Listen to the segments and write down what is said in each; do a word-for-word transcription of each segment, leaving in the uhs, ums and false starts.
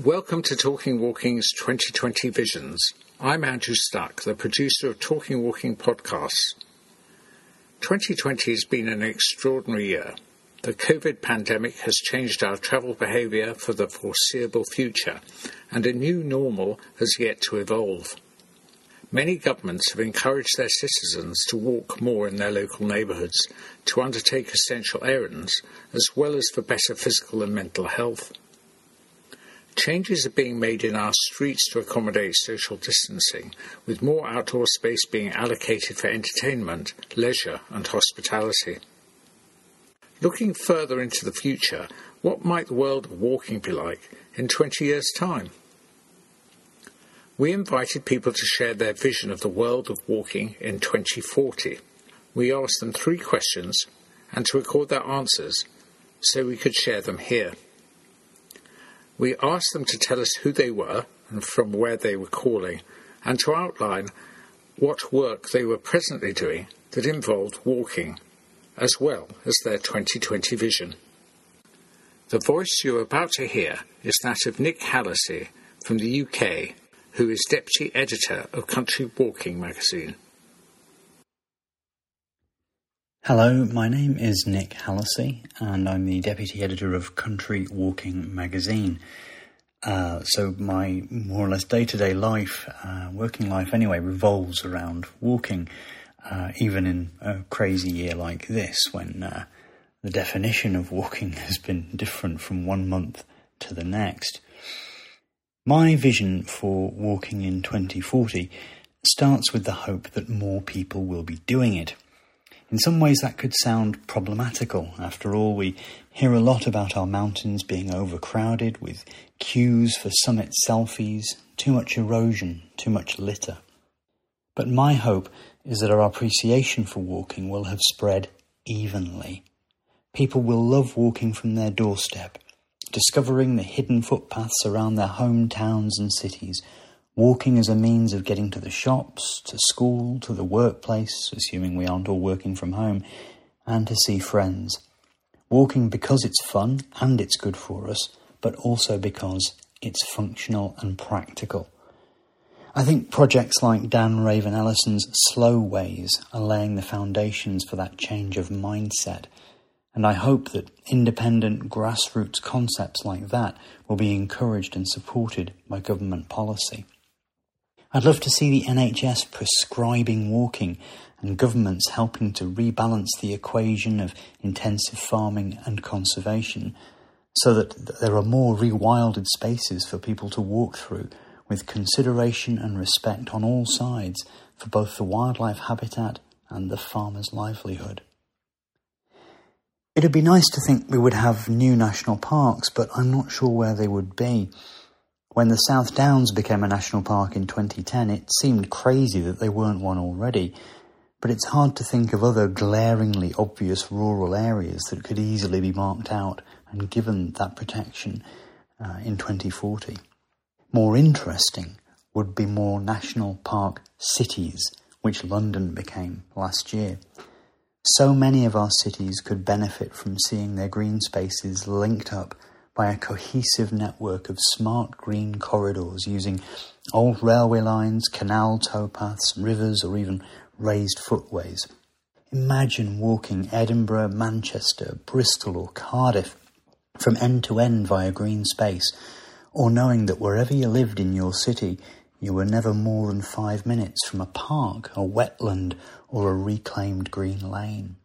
Welcome to Talking Walking's twenty twenty Visions. I'm Andrew Stuck, the producer of Talking Walking podcasts. twenty twenty has been an extraordinary year. The COVID pandemic has changed our travel behaviour for the foreseeable future, and a new normal has yet to evolve. Many governments have encouraged their citizens to walk more in their local neighbourhoods, to undertake essential errands, as well as for better physical and mental health. Changes are being made in our streets to accommodate social distancing, with more outdoor space being allocated for entertainment, leisure and hospitality. Looking further into the future, what might the world of walking be like in twenty years' time? We invited people to share their vision of the world of walking in twenty forty. We asked them three questions and to record their answers so we could share them here. We asked them to tell us who they were and from where they were calling, and to outline what work they were presently doing that involved walking, as well as their twenty twenty vision. The voice you're about to hear is that of Nick Hallisey from the U K, who is Deputy Editor of Country Walking magazine. Hello, my name is Nick Hallisey, and I'm the Deputy Editor of Country Walking magazine. Uh, so my more or less day-to-day life, uh, working life anyway, revolves around walking, uh, even in a crazy year like this, when uh, the definition of walking has been different from one month to the next. My vision for walking in twenty forty starts with the hope that more people will be doing it. In some ways that could sound problematical. After all, we hear a lot about our mountains being overcrowded with queues for summit selfies, too much erosion, too much litter. But my hope is that our appreciation for walking will have spread evenly. People will love walking from their doorstep, discovering the hidden footpaths around their hometowns and cities, walking as a means of getting to the shops, to school, to the workplace, assuming we aren't all working from home, and to see friends. Walking because it's fun and it's good for us, but also because it's functional and practical. I think projects like Dan Raven-Ellison's Slow Ways are laying the foundations for that change of mindset, and I hope that independent grassroots concepts like that will be encouraged and supported by government policy. I'd love to see the N H S prescribing walking and governments helping to rebalance the equation of intensive farming and conservation so that there are more rewilded spaces for people to walk through with consideration and respect on all sides for both the wildlife habitat and the farmer's livelihood. It'd be nice to think we would have new national parks, but I'm not sure where they would be. When the South Downs became a national park in twenty ten, it seemed crazy that they weren't one already, but it's hard to think of other glaringly obvious rural areas that could easily be marked out and given that protection uh, in twenty forty. More interesting would be more national park cities, which London became last year. So many of our cities could benefit from seeing their green spaces linked up by a cohesive network of smart green corridors using old railway lines, canal towpaths, rivers, or even raised footways. Imagine walking Edinburgh, Manchester, Bristol or Cardiff from end to end via green space, or knowing that wherever you lived in your city, you were never more than five minutes from a park, a wetland, or a reclaimed green lane.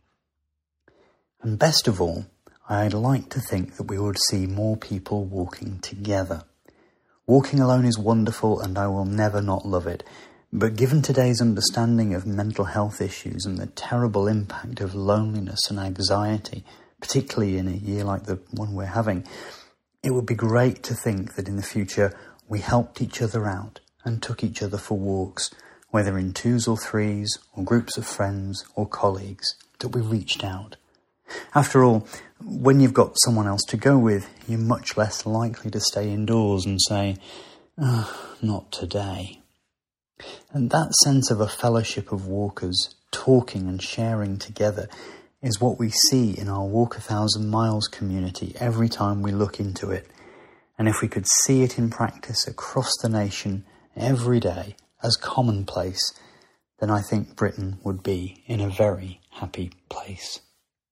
And best of all, I'd like to think that we would see more people walking together. Walking alone is wonderful and I will never not love it, but given today's understanding of mental health issues and the terrible impact of loneliness and anxiety, particularly in a year like the one we're having, it would be great to think that in the future we helped each other out and took each other for walks, whether in twos or threes or groups of friends or colleagues, that we reached out. After all, when you've got someone else to go with, you're much less likely to stay indoors and say, oh, not today. And that sense of a fellowship of walkers talking and sharing together is what we see in our Walk a Thousand Miles community every time we look into it. And if we could see it in practice across the nation every day as commonplace, then I think Britain would be in a very happy place.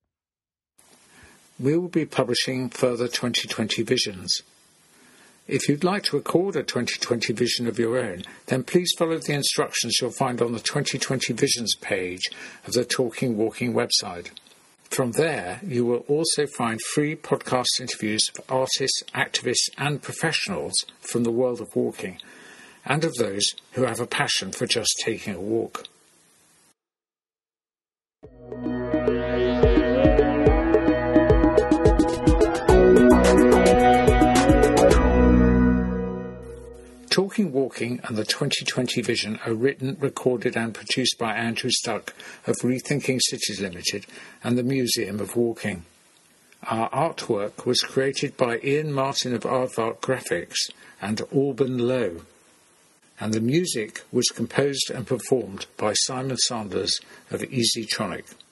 We will be publishing further twenty twenty visions. If you'd like to record a twenty twenty vision of your own, then please follow the instructions you'll find on the twenty twenty visions page of the Talking Walking website. From there, you will also find free podcast interviews of artists, activists and professionals from the world of walking, and of those who have a passion for just taking a walk. Talking Walking and the twenty twenty Vision are written, recorded and produced by Andrew Stuck of Rethinking Cities Limited and the Museum of Walking. Our artwork was created by Ian Martin of Aardvark Graphics and Alban Lowe, and the music was composed and performed by Simon Sanders of Easytronic.